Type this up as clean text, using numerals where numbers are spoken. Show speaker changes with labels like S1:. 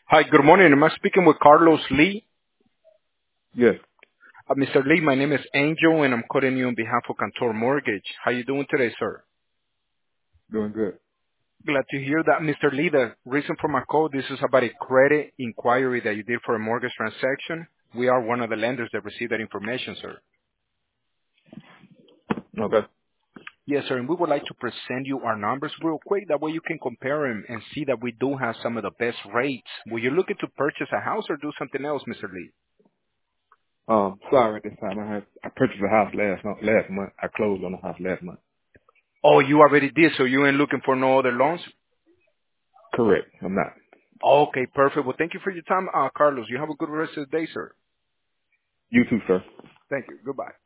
S1: Hi, good morning. Am I speaking with Carlos Lee?
S2: Yes,
S1: Mr. Lee, my name is Angel, and I'm calling you on behalf of Cantor Mortgage. How you doing today, sir?
S2: doing good.
S1: Glad to hear that, Mr. Lee. The reason for my call, this is about a credit inquiry that you did for a mortgage transaction. We are one of the lenders that received that information, sir.
S2: Okay.
S1: Yes, sir, and we would like to present you our numbers real quick. That way you can compare them and see that we do have some of the best rates. Were you looking to purchase a house or do something else, Mr. Lee?
S2: Sorry, at this time I purchased a house last month. I closed on the house last month.
S1: Oh, you already did, so you ain't looking for no other loans?
S2: Correct. I'm not.
S1: Okay, perfect. Well, thank you for your time, Carlos. You have a good rest of the day, sir.
S2: You too, sir.
S1: Thank you. Goodbye.